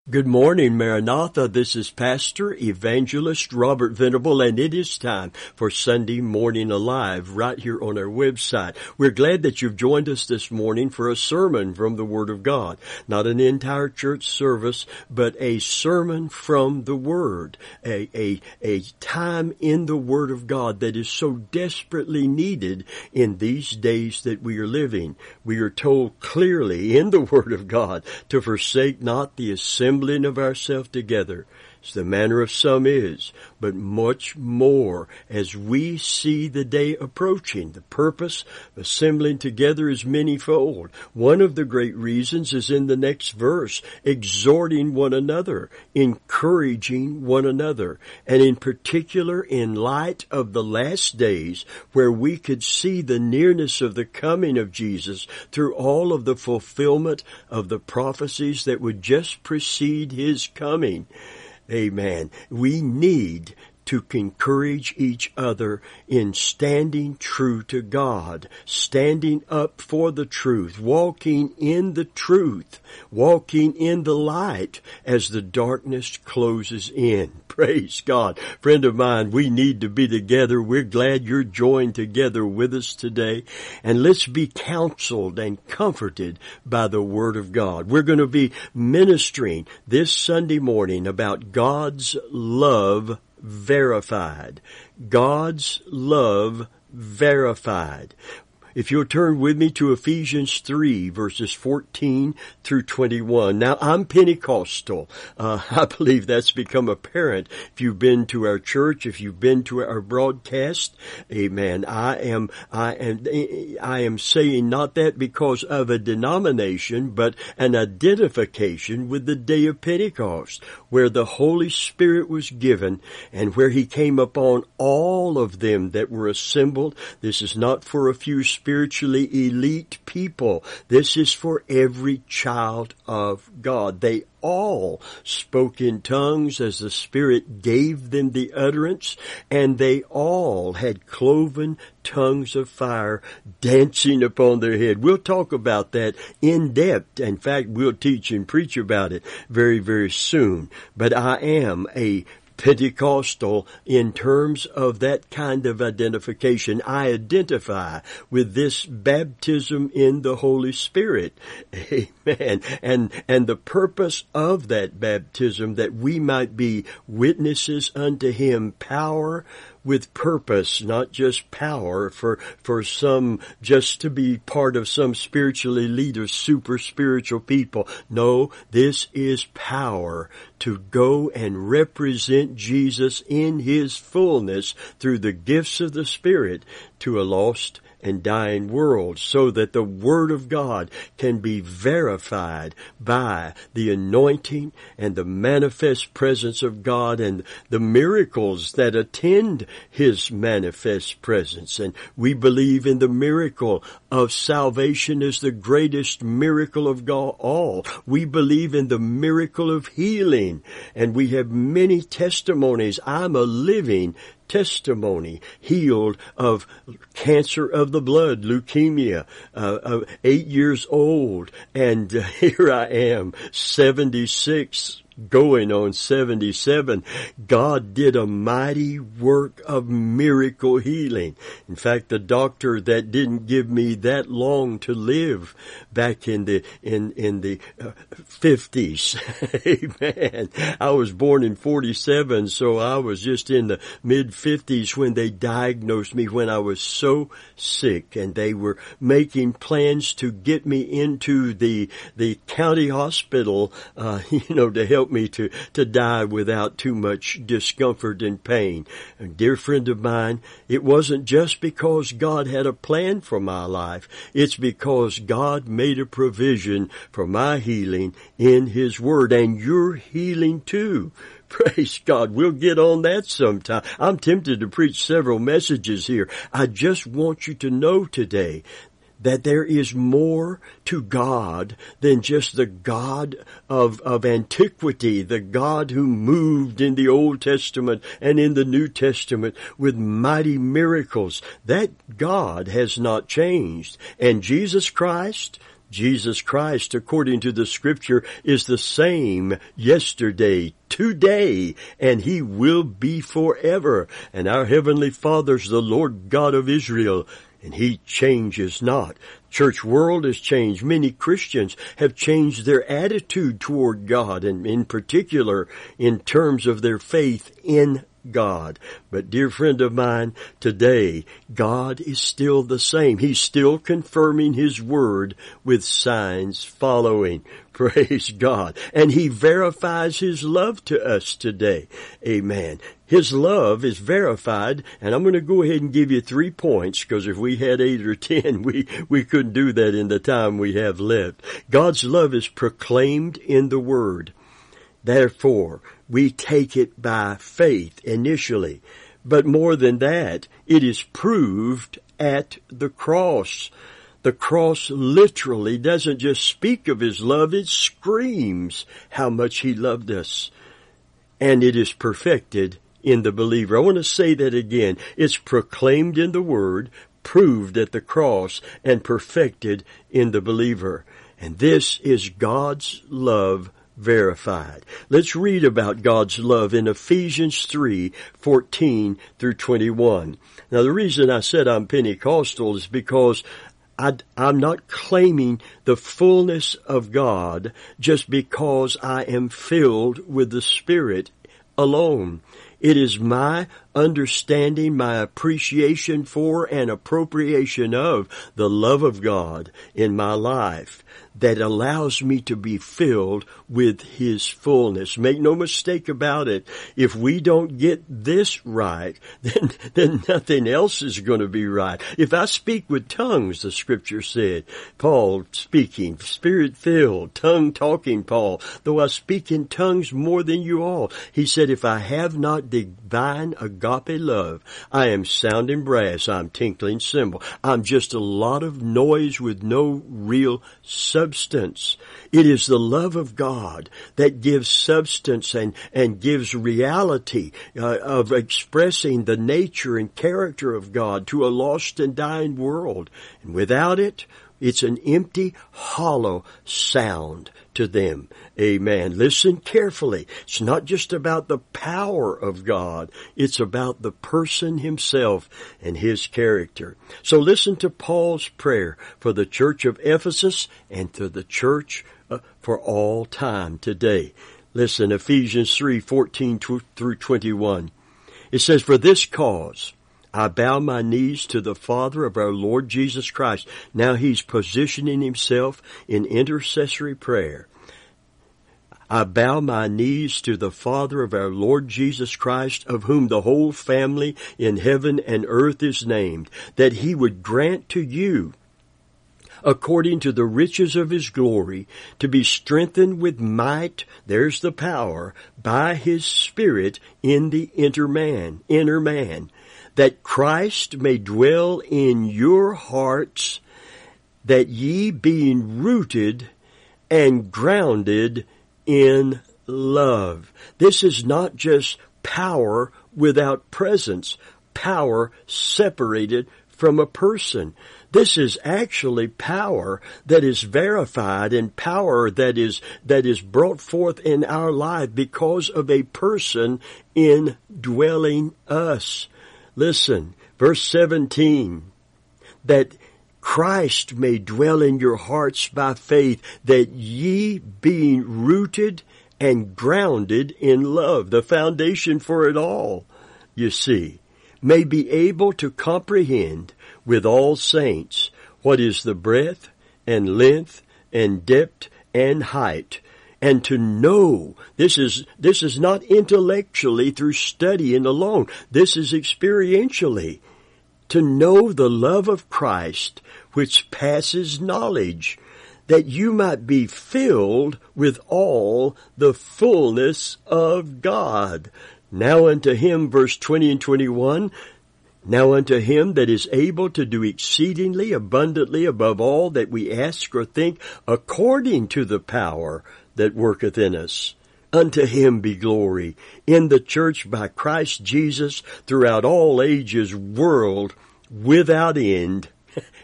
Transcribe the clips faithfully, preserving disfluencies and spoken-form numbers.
Good morning, Maranatha. This is Pastor Evangelist Robert Venable, and it is time for Sunday Morning Alive right here on our website. We're glad that you've joined us this morning for a sermon from the Word of God. Not an entire church service, but a sermon from the Word. A, a, a time in the Word of God that is so desperately needed in these days that we are living. We are told clearly in the Word of God to forsake not the assembly of ourselves together, as the manner of some is, but much more as we see the day approaching. The purpose of assembling together is manyfold. One of the great reasons is in the next verse, exhorting one another, encouraging one another, and in particular in light of the last days where we could see the nearness of the coming of Jesus through all of the fulfillment of the prophecies that would just precede His coming. Amen. We need to encourage each other in standing true to God, standing up for the truth, walking in the truth, walking in the light as the darkness closes in. Praise God. Friend of mine, we need to be together. We're glad you're joined together with us today. And let's be counseled and comforted by the Word of God. We're going to be ministering this Sunday morning about God's love verified. God's love verified. If you'll turn with me to Ephesians three, verses fourteen through twenty-one. Now, I'm Pentecostal. Uh, I believe that's become apparent if you've been to our church, if you've been to our broadcast. Amen. I am, I am, I am saying not that because of a denomination, but an identification with the day of Pentecost, where the Holy Spirit was given and where He came upon all of them that were assembled. This is not for a few spiritually elite people. This is for every child of God. They all spoke in tongues as the Spirit gave them the utterance, and they all had cloven tongues of fire dancing upon their head. We'll talk about that in depth. In fact, we'll teach and preach about it very, very soon. But I am a Pentecostal in terms of that kind of identification. I identify with this baptism in the Holy Spirit. Amen. And, and the purpose of that baptism, that we might be witnesses unto Him, power with purpose, not just power for, for some, just to be part of some spiritual elite or super spiritual people. No, this is power to go and represent Jesus in His fullness through the gifts of the Spirit to a lost and dying world, so that the Word of God can be verified by the anointing and the manifest presence of God and the miracles that attend His manifest presence. And we believe in the miracle of salvation as the greatest miracle of God all. We believe in the miracle of healing, and we have many testimonies. I'm a living testimony, healed of cancer of the blood, leukemia, uh, uh, eight years old, and uh, here I am, seventy-six, going on seventy-seven. God did a mighty work of miracle healing. In fact, the doctor that didn't give me that long to live back in the in in the uh, fifties. Amen. I was born in forty-seven, so I was just in the mid fifties when they diagnosed me, when I was so sick, and they were making plans to get me into the the county hospital, uh, you know, to help me to, to die without too much discomfort and pain. A dear friend of mine, it wasn't just because God had a plan for my life. It's because God made a provision for my healing in His Word, and your healing too. Praise God. We'll get on that sometime. I'm tempted to preach several messages here. I just want you to know today that there is more to God than just the God of, of antiquity, the God who moved in the Old Testament and in the New Testament with mighty miracles. That God has not changed. And Jesus Christ, Jesus Christ, according to the Scripture, is the same yesterday, today, and He will be forever. And our Heavenly Father's the Lord God of Israel, and He changes not. Church world has changed. Many Christians have changed their attitude toward God, and in particular in terms of their faith in God. But dear friend of mine, today God is still the same. He's still confirming His word with signs following. Praise God. And He verifies His love to us today. Amen. His love is verified, and I'm going to go ahead and give you three points, because if we had eight or ten, we, we couldn't do that in the time we have left. God's love is proclaimed in the Word. Therefore, we take it by faith initially. But more than that, it is proved at the cross. The cross literally doesn't just speak of His love, it screams how much He loved us. And it is perfected in the believer. I want to say that again. It's proclaimed in the Word, proved at the cross, and perfected in the believer. And this is God's love verified. Let's read about God's love in Ephesians three, fourteen through twenty-one. Now, the reason I said I'm Pentecostal is because I, I'm not claiming the fullness of God just because I am filled with the Spirit alone. It is my understanding, my appreciation for and appropriation of the love of God in my life that allows me to be filled with His fullness. Make no mistake about it. If we don't get this right, then, then nothing else is going to be right. If I speak with tongues, the Scripture said, Paul speaking, Spirit-filled, tongue-talking Paul, though I speak in tongues more than you all. He said, if I have not divine agape love, I am sounding brass, I'm tinkling cymbal. I'm just a lot of noise with no real substance. It is the love of God that gives substance and, and gives reality uh, of expressing the nature and character of God to a lost and dying world. And without it, it's an empty, hollow sound to them. Amen. Listen carefully. It's not just about the power of God. It's about the person Himself and His character. So listen to Paul's prayer for the church of Ephesus and to the church uh, for all time today. Listen, Ephesians three, fourteen through twenty-one. It says, for this cause I bow my knees to the Father of our Lord Jesus Christ. Now He's positioning Himself in intercessory prayer. I bow my knees to the Father of our Lord Jesus Christ, of whom the whole family in heaven and earth is named, that He would grant to you, according to the riches of His glory, to be strengthened with might, there's the power, by His Spirit in the inner man, inner man, that Christ may dwell in your hearts, that ye being rooted and grounded in love. This is not just power without presence, power separated from a person. This is actually power that is verified and power that is, that is brought forth in our life because of a person indwelling us. Listen, verse seventeen, that Christ may dwell in your hearts by faith, that ye being rooted and grounded in love, the foundation for it all, you see, may be able to comprehend with all saints what is the breadth and length and depth and height, and to know, this is, this is not intellectually through studying alone, this is experientially, to know the love of Christ which passes knowledge, that you might be filled with all the fullness of God. Now unto Him, verse twenty and twenty-one, now unto Him that is able to do exceedingly abundantly above all that we ask or think, according to the power that worketh in us. Unto Him be glory in the church by Christ Jesus throughout all ages, world without end.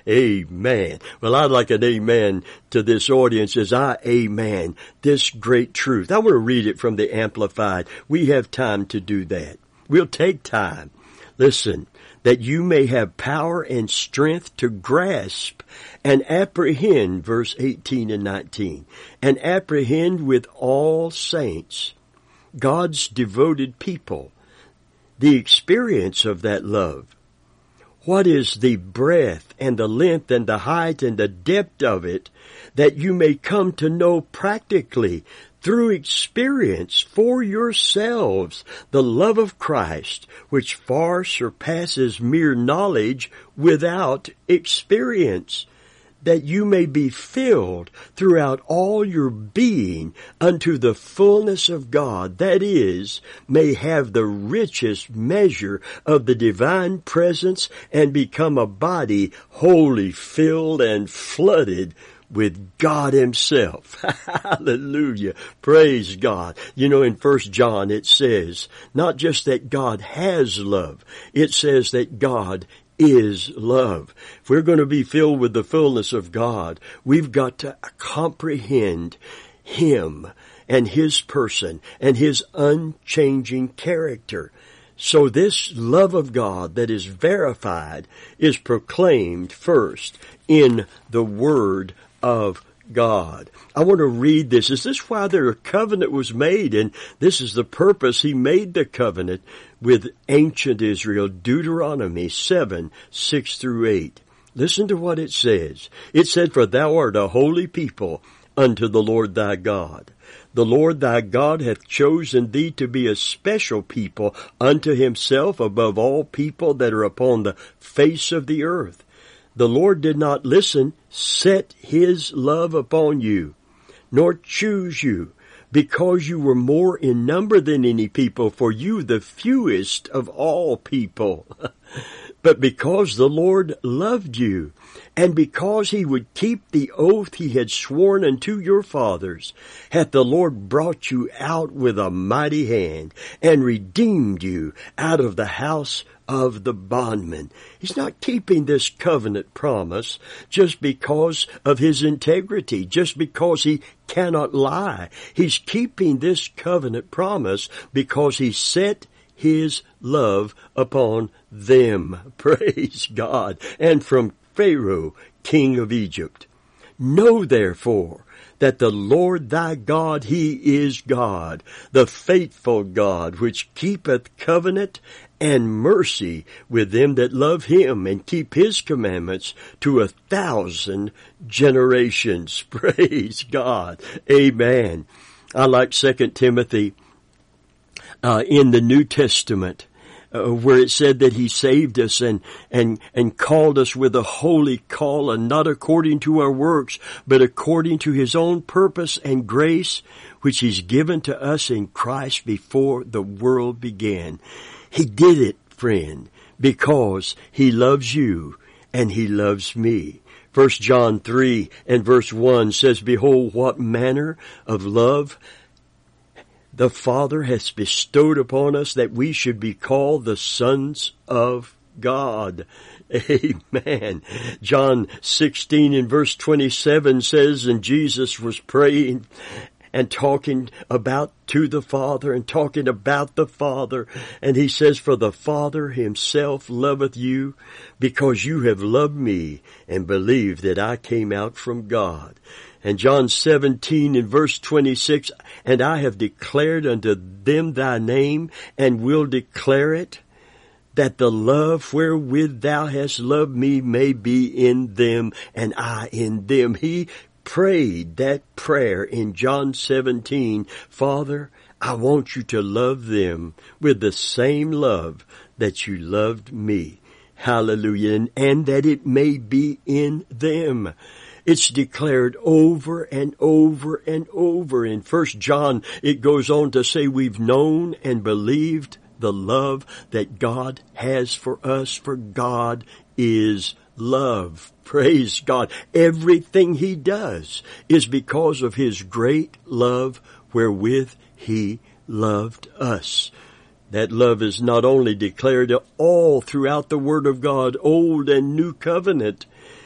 Amen. Well, I'd like an amen to this audience as I amen this great truth. I want to read it from the Amplified. We have time to do that. We'll take time. Listen, that you may have power and strength to grasp and apprehend, verse eighteen and nineteen, and apprehend with all saints, God's devoted people, the experience of that love. What is the breadth and the length and the height and the depth of it, that you may come to know practically through experience for yourselves the love of Christ, which far surpasses mere knowledge without experience, that you may be filled throughout all your being unto the fullness of God, that is, may have the richest measure of the divine presence and become a body wholly filled and flooded with God Himself. Hallelujah. Praise God. You know, in First John it says, not just that God has love, it says that God is love. If we're going to be filled with the fullness of God, we've got to comprehend Him and His person and His unchanging character. So this love of God that is verified is proclaimed first in the Word of God. I want to read this. Is this why their covenant was made? And this is the purpose He made the covenant with ancient Israel. Deuteronomy seven, six through eight. Listen to what it says. It said, "For thou art a holy people unto the Lord thy God. The Lord thy God hath chosen thee to be a special people unto Himself above all people that are upon the face of the earth. The Lord did not listen, set His love upon you, nor choose you, because you were more in number than any people, for you the fewest of all people. But because the Lord loved you, and because He would keep the oath He had sworn unto your fathers, hath the Lord brought you out with a mighty hand, and redeemed you out of the house of the bondman." He's not keeping this covenant promise just because of His integrity, just because He cannot lie. He's keeping this covenant promise because He set His love upon them. Praise God. And from Pharaoh, king of Egypt. "Know therefore that the Lord thy God, He is God, the faithful God, which keepeth covenant and mercy with them that love Him and keep His commandments to a thousand generations." Praise God. Amen. I like Second Timothy uh, in the New Testament, Uh, where it said that He saved us and, and, and called us with a holy call, and not according to our works, but according to His own purpose and grace, which He's given to us in Christ before the world began. He did it, friend, because He loves you and He loves me. First John three and verse one says, "Behold, what manner of love the Father has bestowed upon us, that we should be called the sons of God." Amen. John sixteen and verse twenty-seven says, and Jesus was praying and talking about to the Father and talking about the Father. And He says, "For the Father Himself loveth you, because you have loved me and believed that I came out from God." And John seventeen in verse twenty-six, "And I have declared unto them thy name, and will declare it, that the love wherewith thou hast loved me may be in them, and I in them." He prayed that prayer in John seventeen, "Father, I want you to love them with the same love that you loved me." Hallelujah. And, and that it may be in them. It's declared over and over and over. In First John, it goes on to say, "We've known and believed the love that God has for us, for God is love." Praise God. Everything He does is because of His great love wherewith He loved us. That love is not only declared all throughout the Word of God, Old and New Covenant.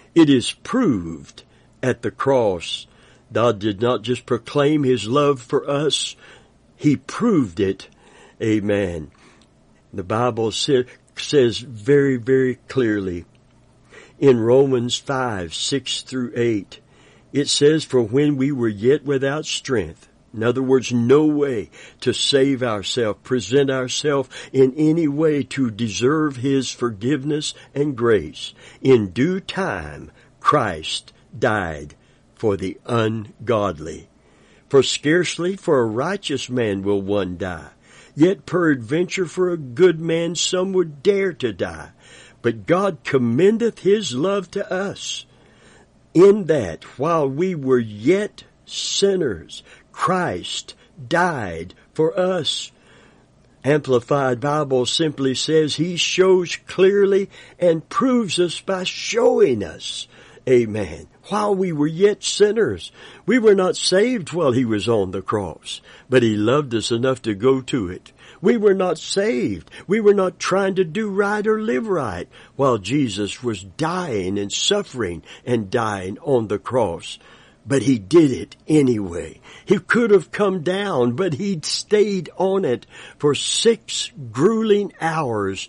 It is proved at the cross. God did not just proclaim His love for us, He proved it. Amen. The Bible say, says very, very clearly in Romans five, six through eight, it says, "For when we were yet without strength," in other words, no way to save ourselves, present ourselves in any way to deserve His forgiveness and grace, "in due time Christ died for the ungodly. For scarcely for a righteous man will one die, yet peradventure for a good man some would dare to die. But God commendeth His love to us, in that while we were yet sinners, Christ died for us." Amplified Bible simply says He shows clearly and proves us by showing us. Amen. While we were yet sinners, we were not saved while He was on the cross, but He loved us enough to go to it. We were not saved. We were not trying to do right or live right while Jesus was dying and suffering and dying on the cross. But He did it anyway. He could have come down, but He stayed on it for six grueling hours,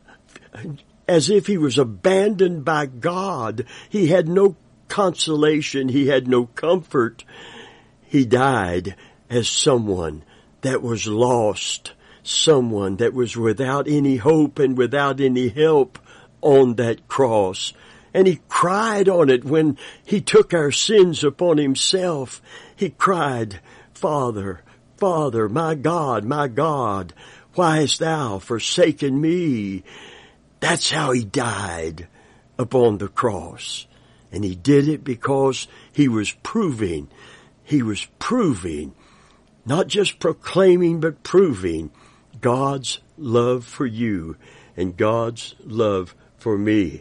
as if He was abandoned by God. He had no consolation. He had no comfort. He died as someone that was lost, someone that was without any hope and without any help on that cross. And He cried on it when He took our sins upon Himself. He cried, "Father, Father, my God, my God, why hast Thou forsaken me?" That's how He died upon the cross. And He did it because He was proving, He was proving, not just proclaiming, but proving God's love for you and God's love for me.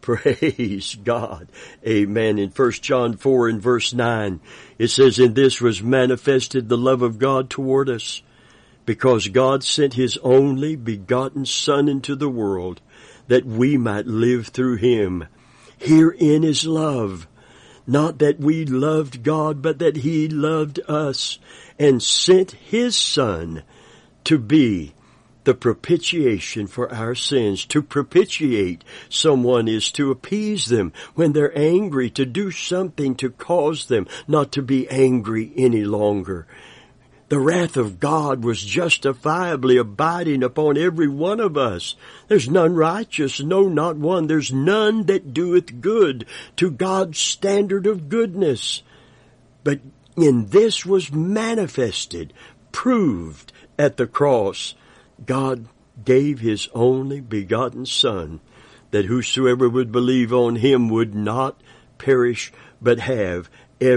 Praise God. Amen. In First John four and verse nine, it says, "In this was manifested the love of God toward us, because God sent His only begotten Son into the world, that we might live through Him. Herein is love, not that we loved God, but that He loved us and sent His Son to be the propitiation for our sins." To propitiate someone is to appease them when they're angry, to do something to cause them not to be angry any longer. The wrath of God was justifiably abiding upon every one of us. There's none righteous, no, not one. There's none that doeth good to God's standard of goodness. But in this was manifested, proved at the cross, God gave His only begotten Son, that whosoever would believe on Him would not perish, but have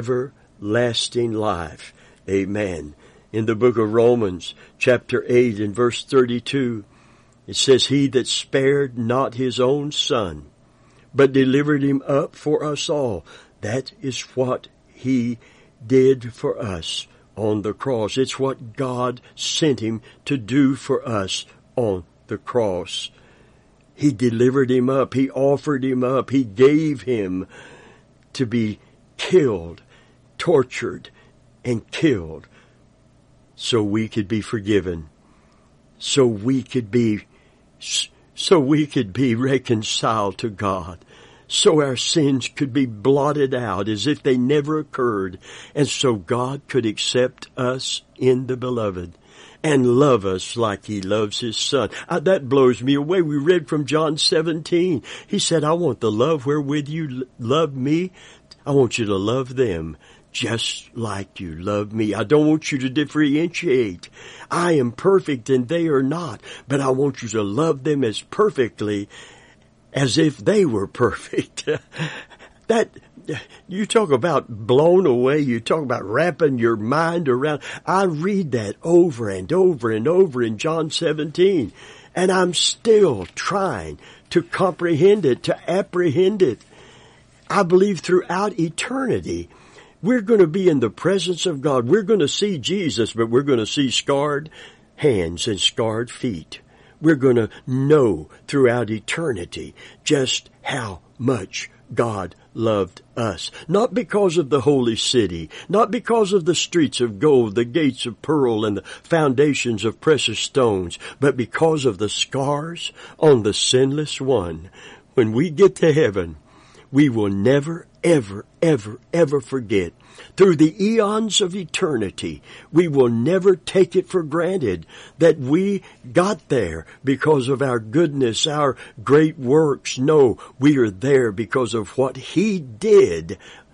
everlasting life. Amen. In the book of Romans, chapter eight and verse thirty-two, it says, "He that spared not His own Son, but delivered Him up for us all, that is what He did for us on the cross." It's what God sent Him to do for us on the cross. He delivered Him up. He offered Him up. He gave Him to be killed, tortured, and killed, so we could be forgiven, so we could be, so we could be reconciled to God, so our sins could be blotted out as if they never occurred, and so God could accept us in the Beloved and love us like He loves His Son. Uh, that blows me away. We read from John seventeen. He said, "I want the love wherewith you love me. I want you to love them just like you love me. I don't want you to differentiate. I am perfect and they are not, but I want you to love them as perfectly as if they were perfect." That, you talk about blown away, you talk about wrapping your mind around. I read that over and over and over in John seventeen, and I'm still trying to comprehend it, to apprehend it. I believe throughout eternity, we're going to be in the presence of God. We're going to see Jesus, but we're going to see scarred hands and scarred feet. We're going to know throughout eternity just how much God loved us. Not because of the holy city, not because of the streets of gold, the gates of pearl, and the foundations of precious stones, but because of the scars on the sinless one. When we get to heaven, we will never, ever, ever, ever forget. Through the eons of eternity, we will never take it for granted that we got there because of our goodness, our great works. No, we are there because of what He did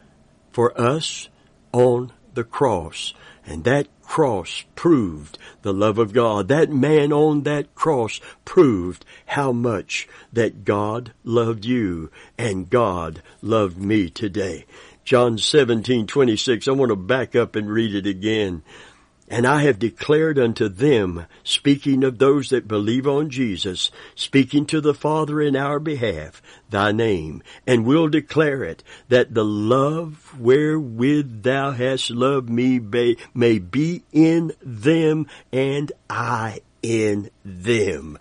for us on the cross. And that cross proved the love of God. That man on that cross proved how much that God loved you and God loved me today. John seventeen twenty-six, I want to back up and read it again. And I have declared unto them, speaking of those that believe on Jesus, speaking to the Father in our behalf, thy name, and will declare it, that the love wherewith thou hast loved me may be in them, and I in them.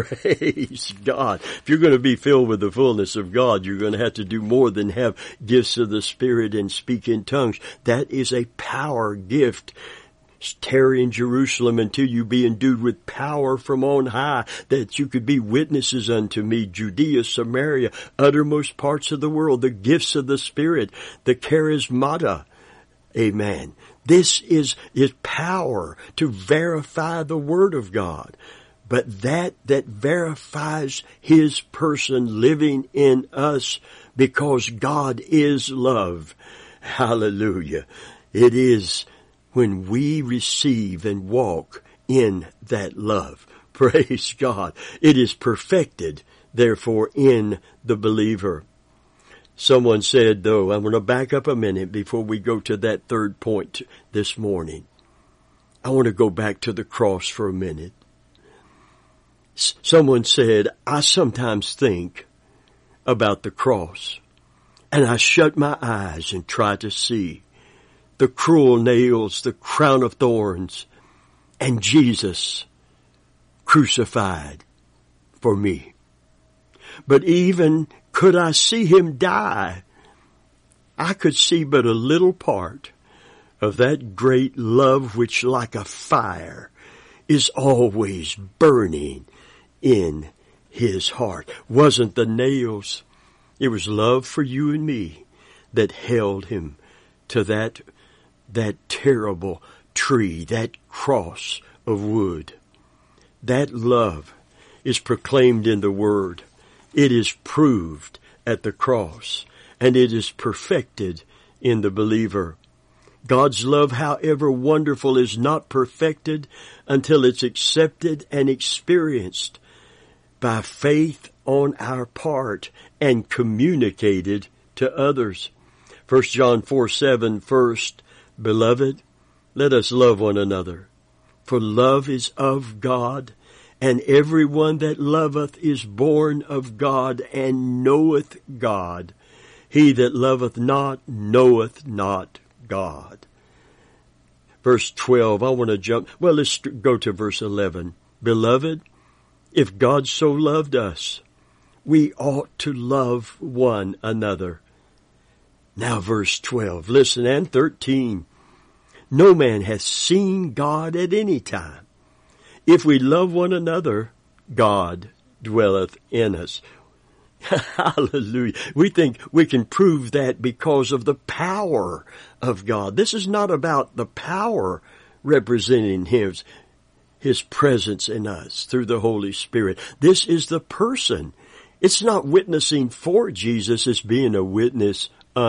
Praise God. If you're going to be filled with the fullness of God, you're going to have to do more than have gifts of the Spirit and speak in tongues. That is a power gift. Tarry in Jerusalem until you be endued with power from on high, that you could be witnesses unto me, Judea, Samaria, uttermost parts of the world, the gifts of the Spirit, the charismata. Amen. This is, is power to verify the Word of God. But that, that verifies His person living in us, because God is love. Hallelujah. It is when we receive and walk in that love. Praise God. It is perfected, therefore, in the believer. Someone said, though, I'm going to back up a minute before we go to that third point this morning. I want to go back to the cross for a minute. S- someone said, I sometimes think about the cross, and I shut my eyes and try to see the cruel nails, the crown of thorns, and Jesus crucified for me. But even could I see Him die, I could see but a little part of that great love which, like a fire, is always burning in His heart. Wasn't the nails, it was love for you and me that held Him to that that terrible tree, that cross of wood. That love is proclaimed in the Word. It is proved at the cross, and it is perfected in the believer. God's love, however wonderful, is not perfected until it's accepted and experienced by faith on our part and communicated to others. First John four seven, first, Beloved, let us love one another, for love is of God, and every one that loveth is born of God, and knoweth God. He that loveth not knoweth not God. Verse twelve, I want to jump, well, let's go to verse eleven. Beloved, if God so loved us, we ought to love one another. Now verse twelve, listen, and thirteen. No man hath seen God at any time. If we love one another, God dwelleth in us. Hallelujah. We think we can prove that because of the power of God. This is not about the power representing His, His presence in us through the Holy Spirit. This is the person. It's not witnessing for Jesus, it's being a witness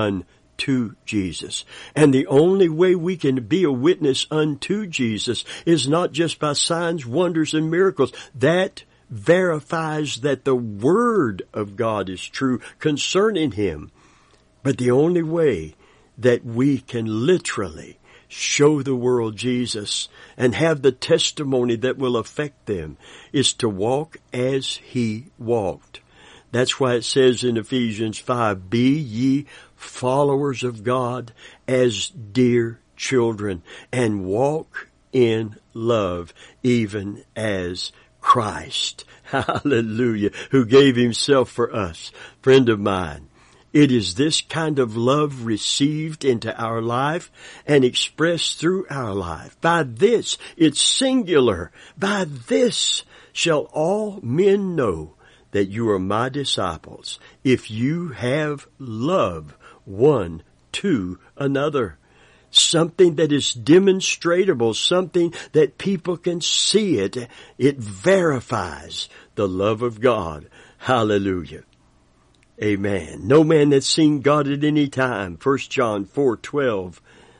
unto Jesus. And the only way we can be a witness unto Jesus is not just by signs, wonders, and miracles. That verifies that the Word of God is true concerning Him. But the only way that we can literally show the world Jesus and have the testimony that will affect them is to walk as He walked. That's why it says in Ephesians five, be ye followers of God as dear children, and walk in love, even as Christ, hallelujah, who gave Himself for us. Friend of mine, It is this kind of love received into our life and expressed through our life. By this, it's singular. By this shall all men know that you are my disciples, if you have love one to another. Something that is demonstrable, something that people can see it. It verifies the love of God. Hallelujah. Amen. No man that's seen God at any time. First John four twelve.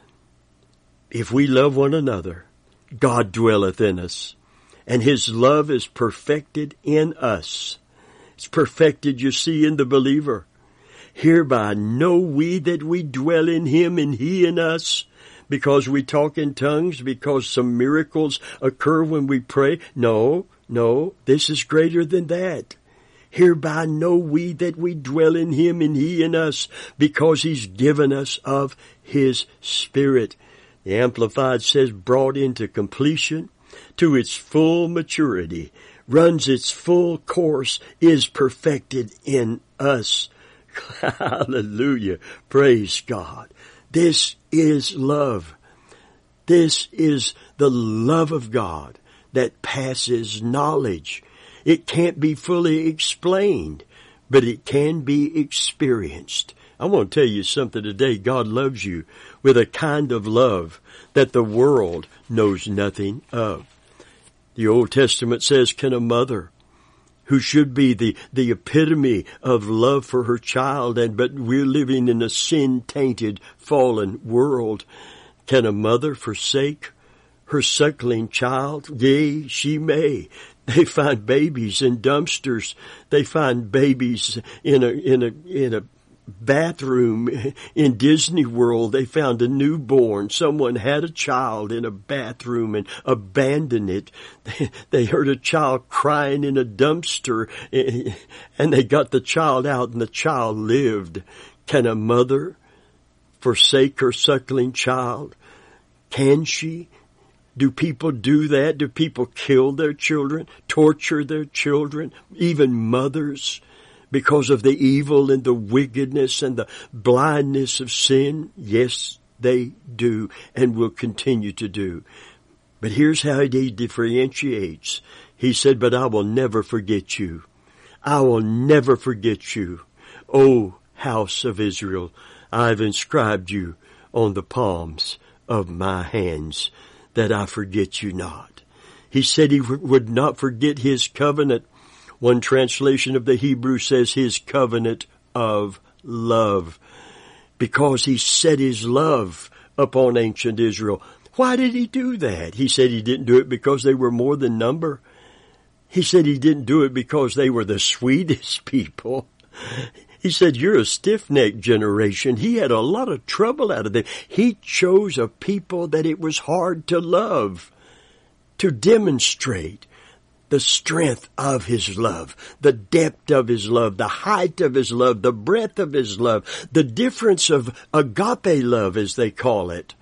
If we love one another, God dwelleth in us, and His love is perfected in us. It's perfected, you see, in the believer. Hereby know we that we dwell in Him and He in us, because we talk in tongues, because some miracles occur when we pray. No, no, this is greater than that. Hereby know we that we dwell in Him and He in us, because He's given us of His Spirit. The Amplified says, brought into completion, to its full maturity, runs its full course, is perfected in us. Hallelujah. Praise God. This is love. This is the love of God that passes knowledge. It can't be fully explained, but it can be experienced. I want to tell you something today. God loves you with a kind of love that the world knows nothing of. The Old Testament says, can a mother who should be the, the epitome of love for her child, and but we're living in a sin-tainted, fallen world. Can a mother forsake her suckling child? Yea, she may. They find babies in dumpsters. They find babies in a, in a, in a bathroom in Disney World. They found a newborn. Someone had a child in a bathroom and abandoned it. They, they heard a child crying in a dumpster, and they got the child out, and the child lived. Can a mother forsake her suckling child? Can she? Do people do that? Do people kill their children, torture their children, even mothers? Because of the evil and the wickedness and the blindness of sin? Yes, they do and will continue to do. But here's how he differentiates. He said, but I will never forget you. I will never forget you. O house of Israel, I've inscribed you on the palms of my hands, that I forget you not. He said he would not forget His covenant. One translation of the Hebrew says His covenant of love, because He set His love upon ancient Israel. Why did He do that? He said He didn't do it because they were more than number. He said He didn't do it because they were the sweetest people. He said, you're a stiff-necked generation. He had a lot of trouble out of them. He chose a people that it was hard to love, to demonstrate the strength of His love, the depth of His love, the height of His love, the breadth of His love, the difference of agape love, as they call it,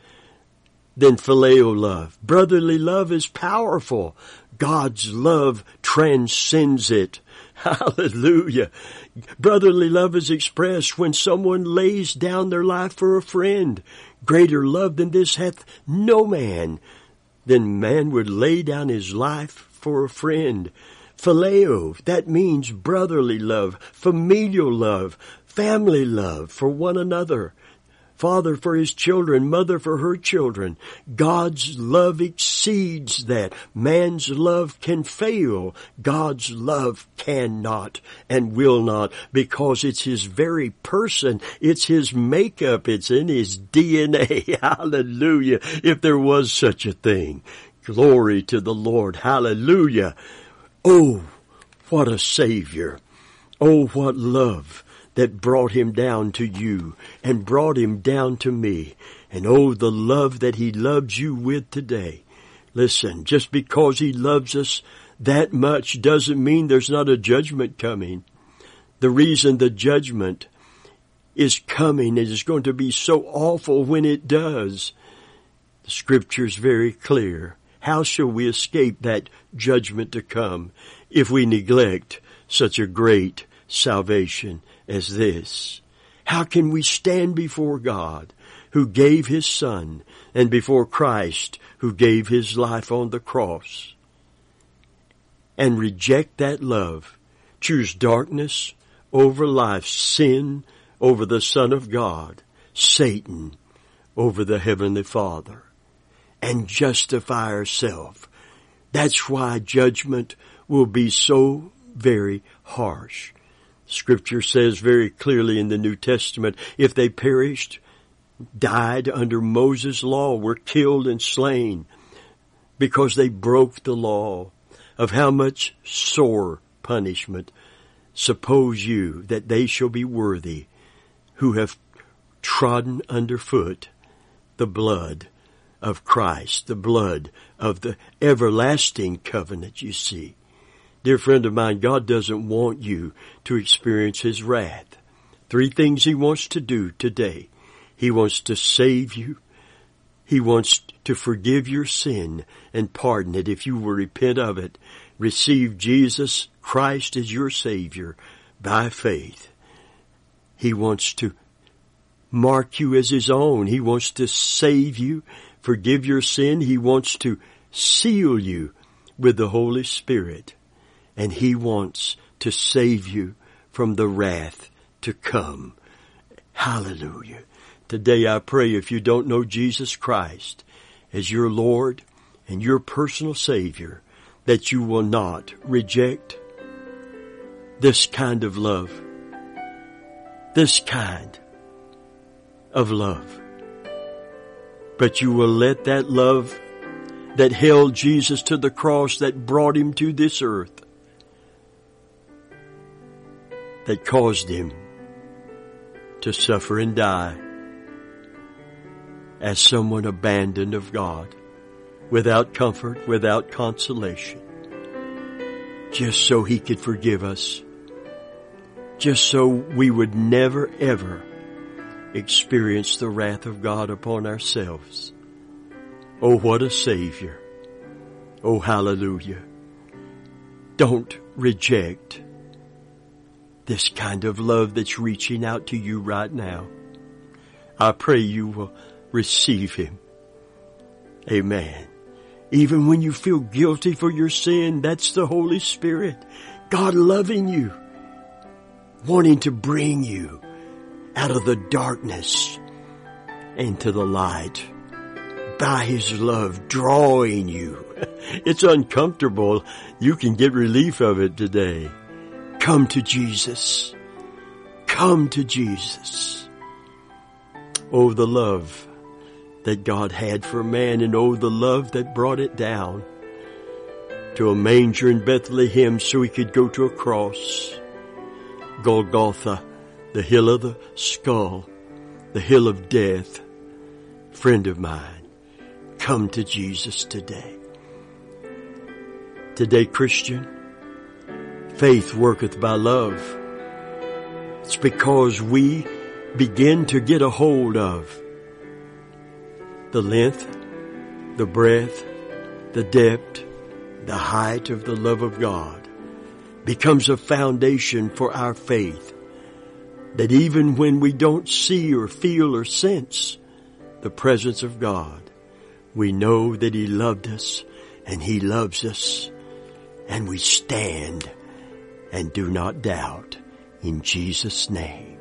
than phileo love. Brotherly love is powerful. God's love transcends it. Hallelujah. Brotherly love is expressed when someone lays down their life for a friend. Greater love than this hath no man. Then man would lay down his life for a friend. Phileo, that means brotherly love, familial love, family love for one another. Father for his children, mother for her children. God's love exceeds that. Man's love can fail. God's love cannot and will not, because it's His very person. It's His makeup. It's in His D N A. Hallelujah. If there was such a thing. Glory to the Lord. Hallelujah. Oh, what a Savior. Oh, what love that brought Him down to you and brought Him down to me. And oh, the love that He loves you with today. Listen, just because He loves us that much doesn't mean there's not a judgment coming. The reason the judgment is coming, it is going to be so awful when it does. The Scripture is very clear. How shall we escape that judgment to come if we neglect such a great salvation as this? How can we stand before God, who gave His Son, and before Christ, who gave His life on the cross, and reject that love, choose darkness over life, sin over the Son of God, Satan over the Heavenly Father, and justify ourselves? That's why judgment will be so very harsh. Scripture says very clearly in the New Testament, if they perished, died under Moses' law, were killed and slain because they broke the law, of how much sore punishment suppose you that they shall be worthy who have trodden underfoot the blood of Christ, the blood of the everlasting covenant, you see. Dear friend of mine, God doesn't want you to experience His wrath. Three things He wants to do today. He wants to save you. He wants to forgive your sin and pardon it if you will repent of it. Receive Jesus Christ as your Savior by faith. He wants to mark you as His own. He wants to save you, forgive your sin. He wants to seal you with the Holy Spirit. And He wants to save you from the wrath to come. Hallelujah. Today I pray, if you don't know Jesus Christ as your Lord and your personal Savior, that you will not reject this kind of love. This kind of love. But you will let that love that held Jesus to the cross, that brought Him to this earth, that caused Him to suffer and die as someone abandoned of God, without comfort, without consolation, just so He could forgive us, just so we would never ever experience the wrath of God upon ourselves. Oh, what a Savior. Oh, hallelujah. Don't reject this kind of love that's reaching out to you right now. I pray you will receive Him. Amen. Even when you feel guilty for your sin, that's the Holy Spirit. God loving you, wanting to bring you out of the darkness into the light by His love, drawing you. It's uncomfortable. You can get relief of it today. Come to Jesus. Come to Jesus. Oh, the love that God had for man, and oh, the love that brought it down to a manger in Bethlehem so He could go to a cross. Golgotha, the hill of the skull, the hill of death. Friend of mine, come to Jesus today. Today, Christian, faith worketh by love. It's because we begin to get a hold of the length, the breadth, the depth, the height of the love of God becomes a foundation for our faith, that even when we don't see or feel or sense the presence of God, we know that He loved us and He loves us, and we stand and do not doubt in Jesus' name.